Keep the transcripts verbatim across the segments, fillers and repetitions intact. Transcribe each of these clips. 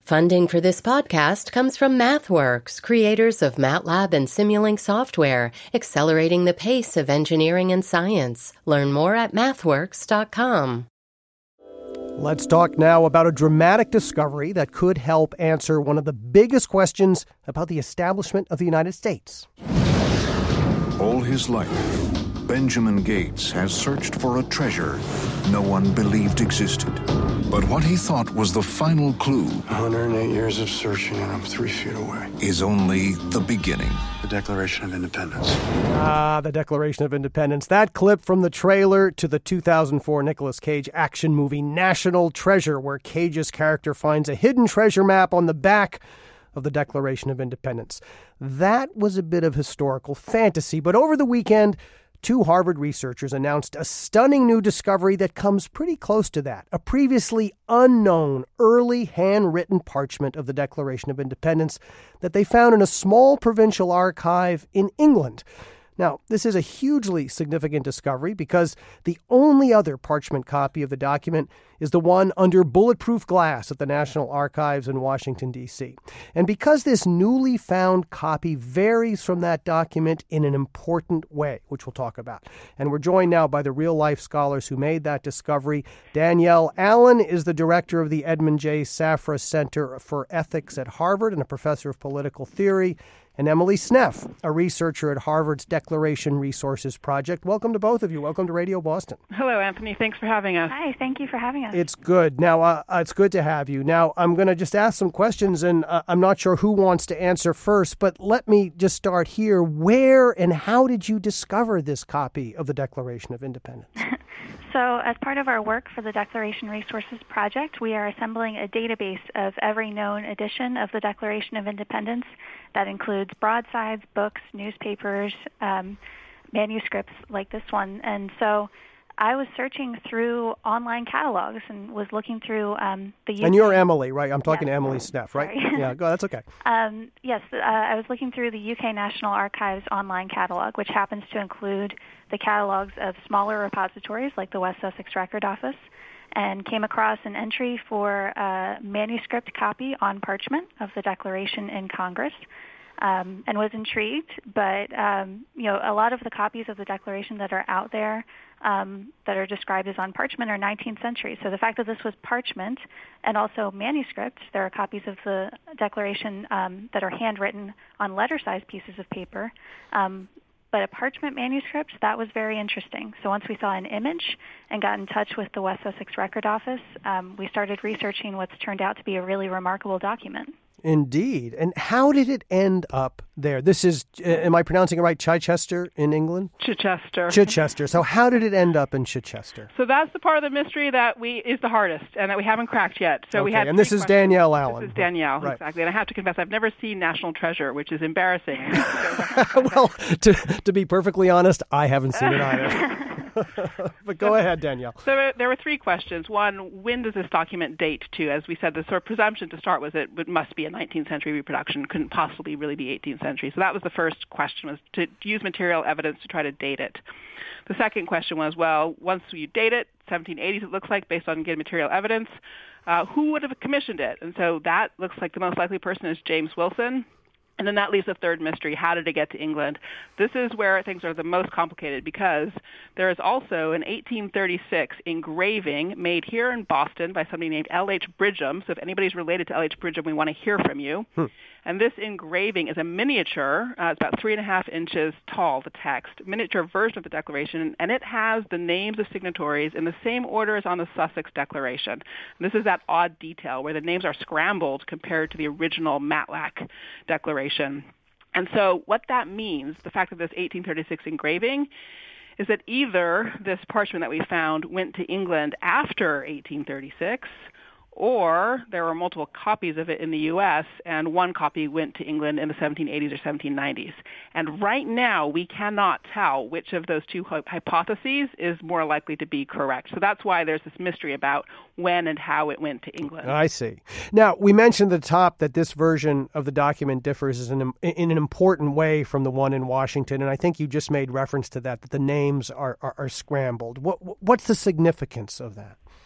Funding for this podcast comes from MathWorks, creators of MATLAB and Simulink software, accelerating the pace of engineering and science. Learn more at mathworks dot com. Let's talk now about a dramatic discovery that could help answer one of the biggest questions about the establishment of the United States. All his life, Benjamin Gates has searched for a treasure no one believed existed. But what he thought was the final clue, one hundred eight years of searching and I'm three feet away, is only the beginning. The Declaration of Independence. Ah, the Declaration of Independence. That clip from the trailer to the two thousand four Nicolas Cage action movie National Treasure, where Cage's character finds a hidden treasure map on the back of the Declaration of Independence. That was a bit of historical fantasy, but over the weekend, two Harvard researchers announced a stunning new discovery that comes pretty close to that, a previously unknown early handwritten parchment of the Declaration of Independence that they found in a small provincial archive in England. Now, this is a hugely significant discovery because the only other parchment copy of the document is the one under bulletproof glass at the National Archives in Washington, D C. And because this newly found copy varies from that document in an important way, which we'll talk about. And we're joined now by the real-life scholars who made that discovery. Danielle Allen is the director of the Edmund J. Safra Center for Ethics at Harvard and a professor of political theory. And Emily Sneff, a researcher at Harvard's Declaration Resources Project. Welcome to both of you. Welcome to Radio Boston. Hello, Anthony. Thanks for having us. Hi, thank you for having us. It's good. Now, uh, it's good to have you. Now, I'm going to just ask some questions, and uh, I'm not sure who wants to answer first, but let me just start here. Where and how did you discover this copy of the Declaration of Independence? So, as part of our work for the Declaration Resources Project, we are assembling a database of every known edition of the Declaration of Independence. That includes broadsides, books, newspapers, um, manuscripts like this one. And so I was searching through online catalogs and was looking through um, the U K. And you're Emily, right? I'm talking yes. to Emily Sneff, right? Sorry. Yeah, go, that's okay. Um, yes, uh, I was looking through the U K National Archives online catalog, which happens to include the catalogs of smaller repositories like the West Sussex Record Office, and came across an entry for a manuscript copy on parchment of the Declaration in Congress, um, and was intrigued. But um, you know, a lot of the copies of the Declaration that are out there um, that are described as on parchment are nineteenth century. So the fact that this was parchment and also manuscript, there are copies of the Declaration um, that are handwritten on letter-sized pieces of paper. Um, But a parchment manuscript, that was very interesting. So once we saw an image and got in touch with the West Sussex Record Office, um, we started researching what's turned out to be a really remarkable document. Indeed. And how did it end up there? This is, uh, am I pronouncing it right, Chichester in England? Chichester. Chichester. So how did it end up in Chichester? So that's the part of the mystery that we is the hardest and that we haven't cracked yet. So okay. we had And this is questions. Danielle Allen. This is Danielle, right. Exactly. And I have to confess, I've never seen National Treasure, which is embarrassing. Well, to, to be perfectly honest, I haven't seen it either. But go ahead, Danielle. So there, there were three questions. One, when does this document date to? As we said, the sort of presumption to start was it, it must be a nineteenth century reproduction, couldn't possibly really be eighteenth century. So that was the first question, was to use material evidence to try to date it. The second question was, well, once you date it, seventeen eighties it looks like, based on good material evidence, uh, who would have commissioned it? And so that looks like the most likely person is James Wilson. And then that leaves the third mystery. How did it get to England? This is where things are the most complicated because there is also an eighteen thirty-six engraving made here in Boston by somebody named L H Bridgham. So if anybody's related to L H Bridgham, we want to hear from you. Hmm. And this engraving is a miniature. Uh, it's about three and a half inches tall, the text, miniature version of the Declaration, and it has the names of signatories in the same order as on the Sussex Declaration. And this is that odd detail where the names are scrambled compared to the original Matlack Declaration. And so what that means, the fact of this eighteen thirty-six engraving, is that either this parchment that we found went to England after eighteen thirty-six, or there were multiple copies of it in the U S, and one copy went to England in the seventeen eighties or seventeen nineties. And right now, we cannot tell which of those two hypotheses is more likely to be correct. So that's why there's this mystery about when and how it went to England. I see. Now, we mentioned at the top that this version of the document differs in, in an important way from the one in Washington, and I think you just made reference to that, that the names are, are, are scrambled. What, what's the significance of that?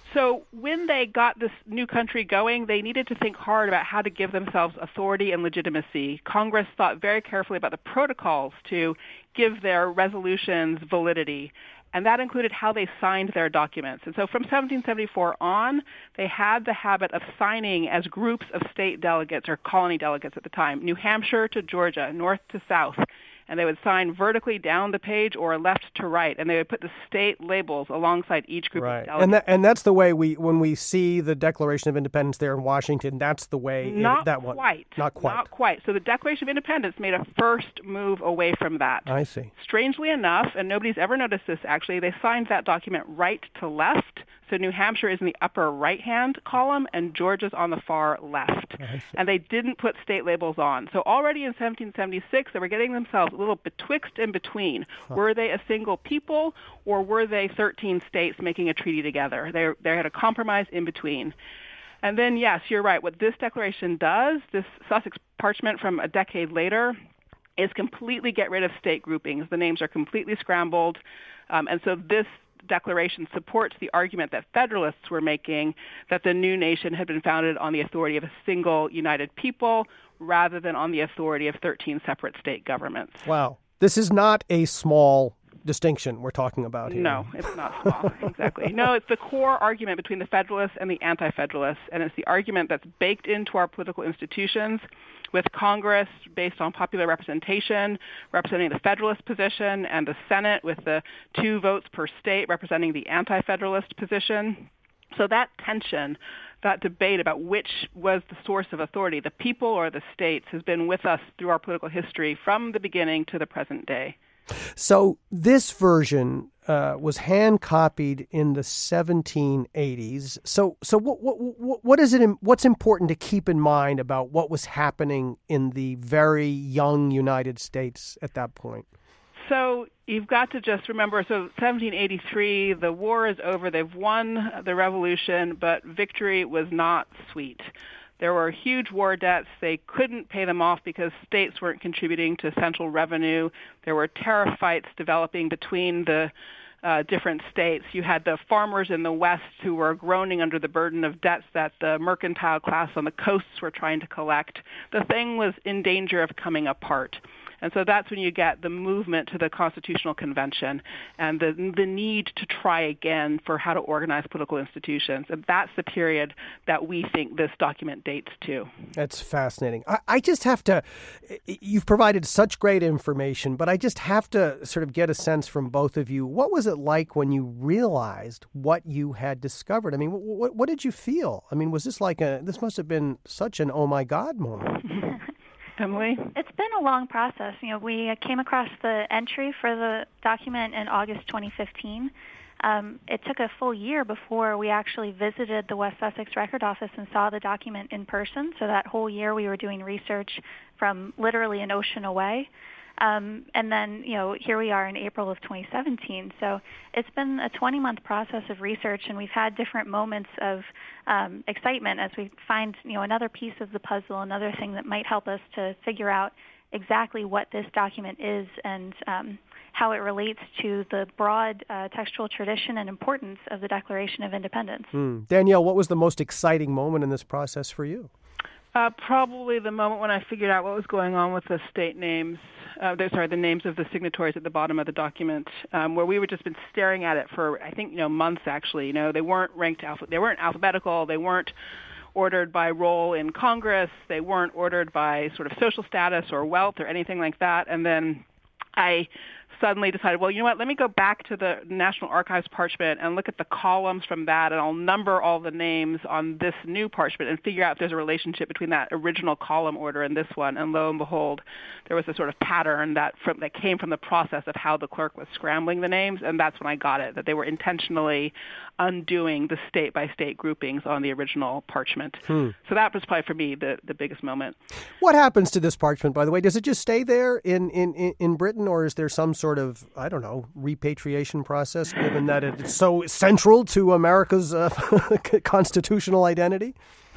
So when they got this new country going, they needed to think hard about how to give themselves authority and legitimacy. Congress thought very carefully about the protocols to give their resolutions validity, and that included how they signed their documents. And so from seventeen seventy-four on, they had the habit of signing as groups of state delegates or colony delegates at the time, New Hampshire to Georgia, north to south. And they would sign vertically down the page or left to right, and they would put the state labels alongside each group right. of delegates. And that, and that's the way we, when we see the Declaration of Independence there in Washington, that's the way Not it, that one. quite. Not quite. Not quite. So the Declaration of Independence made a first move away from that. I see. Strangely enough, and nobody's ever noticed this actually, they signed that document right to left. So New Hampshire is in the upper right-hand column, and Georgia's on the far left. And they didn't put state labels on. So already in seventeen seventy-six, they were getting themselves a little betwixt and between. Huh. Were they a single people, or were they thirteen states making a treaty together? They, they had a compromise in between. And then, yes, you're right. What this declaration does, this Sussex parchment from a decade later, is completely get rid of state groupings. The names are completely scrambled. Um, and so this declaration supports the argument that Federalists were making that the new nation had been founded on the authority of a single united people rather than on the authority of thirteen separate state governments. Wow. This is not a small distinction we're talking about here. No, it's not small. Exactly. No, it's the core argument between the Federalists and the Anti-Federalists, and it's the argument that's baked into our political institutions with Congress based on popular representation, representing the Federalist position, and the Senate with the two votes per state representing the Anti-Federalist position. So that tension, that debate about which was the source of authority, the people or the states, has been with us through our political history from the beginning to the present day. So this version uh, was hand copied in the seventeen eighties. So, so what, what, what is it? What's important to keep in mind about what was happening in the very young United States at that point? So you've got to just remember, so seventeen eighty-three, the war is over. They've won the revolution, but victory was not sweet. There were huge war debts. They couldn't pay them off because states weren't contributing to central revenue. There were tariff fights developing between the uh, different states. You had the farmers in the West who were groaning under the burden of debts that the mercantile class on the coasts were trying to collect. The thing was in danger of coming apart. And so that's when you get the movement to the Constitutional Convention and the the need to try again for how to organize political institutions. And that's the period that we think this document dates to. That's fascinating. I, I just have to, you've provided such great information, but I just have to sort of get a sense from both of you. What was it like when you realized what you had discovered? I mean, what, what did you feel? I mean, was this like a, this must have been such an oh my God moment. Emily? It's been a long process. You know, we came across the entry for the document in August twenty fifteen. Um, it took a full year before we actually visited the West Sussex Record Office and saw the document in person. So that whole year we were doing research from literally an ocean away. Um, and then, you know, here we are in April of twenty seventeen. So it's been a twenty-month process of research, and we've had different moments of um, excitement as we find, you know, another piece of the puzzle, another thing that might help us to figure out exactly what this document is and um, how it relates to the broad uh, textual tradition and importance of the Declaration of Independence. Mm. Danielle, what was the most exciting moment in this process for you? Uh, probably the moment when I figured out what was going on with the state names, uh, sorry, the names of the signatories at the bottom of the document, um, where we were just been staring at it for, I think, you know, months actually. You know, they weren't ranked alpha, they weren't alphabetical, they weren't ordered by role in Congress, they weren't ordered by sort of social status or wealth or anything like that. And then I suddenly decided, well, you know what, let me go back to the National Archives parchment and look at the columns from that, and I'll number all the names on this new parchment and figure out if there's a relationship between that original column order and this one. And lo and behold, there was a sort of pattern that from, that came from the process of how the clerk was scrambling the names, and that's when I got it, that they were intentionally undoing the state-by-state groupings on the original parchment. Hmm. So that was probably, for me, the, the biggest moment. What happens to this parchment, by the way? Does it just stay there in, in, in Britain, or is there some sort of, I don't know, repatriation process, given that it's so central to America's uh, constitutional identity?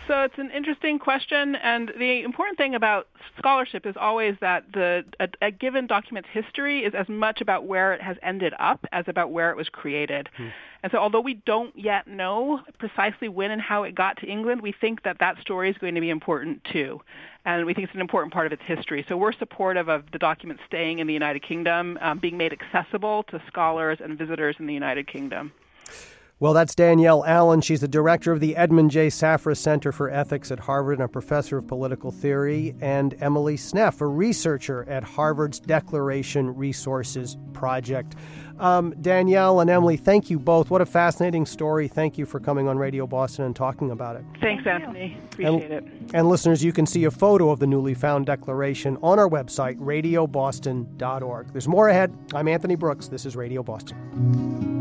So it's an interesting question, and the important thing about scholarship is always that the a, a given document's history is as much about where it has ended up as about where it was created. Hmm. And so although we don't yet know precisely when and how it got to England, we think that that story is going to be important too. And we think it's an important part of its history. So we're supportive of the document staying in the United Kingdom, um, being made accessible to scholars and visitors in the United Kingdom. Well, that's Danielle Allen. She's the director of the Edmund J. Safra Center for Ethics at Harvard and a professor of political theory, and Emily Sneff, a researcher at Harvard's Declaration Resources Project. Um, Danielle and Emily, thank you both. What a fascinating story. Thank you for coming on Radio Boston and talking about it. Thanks, Thank Anthony. Appreciate and, it. And listeners, you can see a photo of the newly found declaration on our website, radio boston dot org. There's more ahead. I'm Anthony Brooks. This is Radio Boston.